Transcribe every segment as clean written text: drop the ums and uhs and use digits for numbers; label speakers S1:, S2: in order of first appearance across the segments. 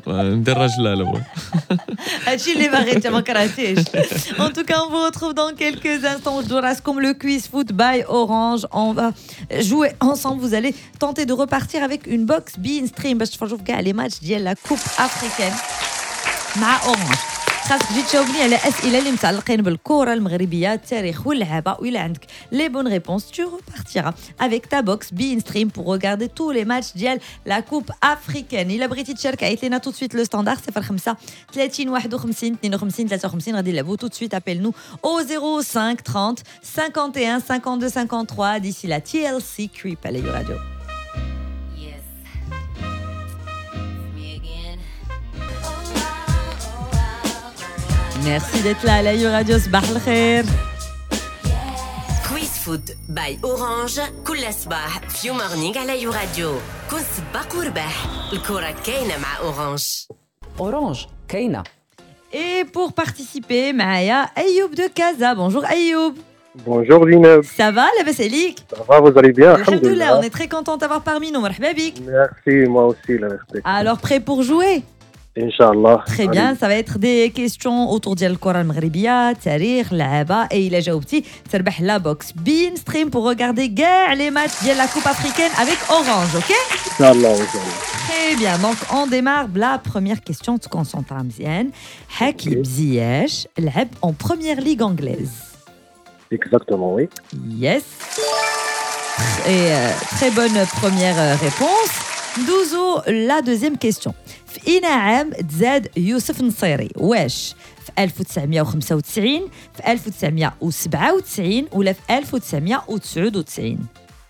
S1: ندير راجل لا هو.
S2: هادشي اللي باغي انت ما كرهتيش. En tout cas, on vous retrouve dans quelques instants. Joras comme le quiz foot by Orange. On va jouer ensemble. Vous allez tenter de repartir avec une box Bein Stream باش تفرجوا في كاع les matchs ديال la Coupe africaine مع Orange. خاصك تجي تجاوبني على اسئله اللي متعلقين بالكره المغربيه التاريخ واللعبه وإلا عندك les bonnes réponses tu repartiras avec ta box Bein Stream pour regarder tous les matchs ديال la Coupe africaine. الا بغيتي تشارك عيط لنا tout de suite le standard 05 30 51 52 53 غادي نلعبوا tout de suite appelle nous au 05 30 51 52 53 d'ici la TLC Creep à la radio. Merci d'être là à la Radio. صباح الخير.
S3: كويس فوت باي اورانج كل صباح في مورنينغ على يو راديو. كون سباق وربح الكرة كاينة مع اورانج.
S4: اورانج كاينة.
S2: Et pour participer معايا أيوب de Casa. Bonjour Ayoub.
S5: Bonjour Zineb.
S2: Ça va لاباس عليك؟
S5: Ça va, vous allez bien?
S2: Alhamdoulilah, on est très content d'avoir parmi nous. مرحبا بك.
S5: Merci, moi aussi, la respect.
S2: Alors prêt pour jouer?
S5: Inch'Allah.
S2: Très bien, ça va être des questions autour de الكرة المغربية, تاريخ, لعبة, et إلا جاوبتي تربح la box Bein Stream pour regarder كاع les matchs de la Coupe africaine avec Orange, ok?
S5: Inch'Allah, Inch'Allah.
S2: Très bien, donc on démarre la première question. Tu concentres مزيان. Hakim Ziyech لعب en première ligue anglaise.
S5: Exactement, oui.
S2: Yes. Et très bonne première réponse. Douzo, la deuxième question. في أي عام تزاد يوسف نصيري؟ واش في 1995 في 1997 ولا في 1999؟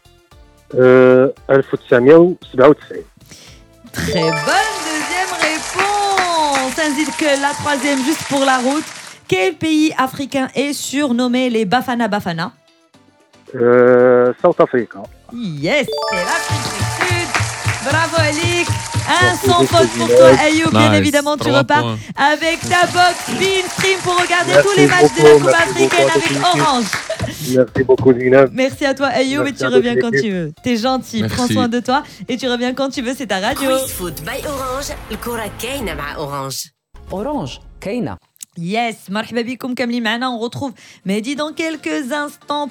S5: 1997.
S2: Très bonne deuxième réponse. Ainsi que la troisième juste pour la route. Quel pays africain est surnommé les Bafana Bafana?
S5: South Africa.
S2: Yes, c'est l'Afrique du Sud. Bravo Alik. Un sans faute pour toi Ayoub. Bien évidemment, tu repars avec ta box Bein Stream pour regarder tous les matchs de la Coupe africaine avec Orange.
S5: Merci beaucoup Zineb.
S2: Merci à toi Ayoub et tu reviens quand tu veux. T'es gentil, prends soin de toi et tu reviens quand tu veux, c'est ta radio.
S3: كويس فوت باي اورانج الكرة كاينة مع اورانج.
S4: اورانج كاينة.
S2: Yes, مرحبا بكم كاملين معنا. On retrouve Mehdi dans quelques instants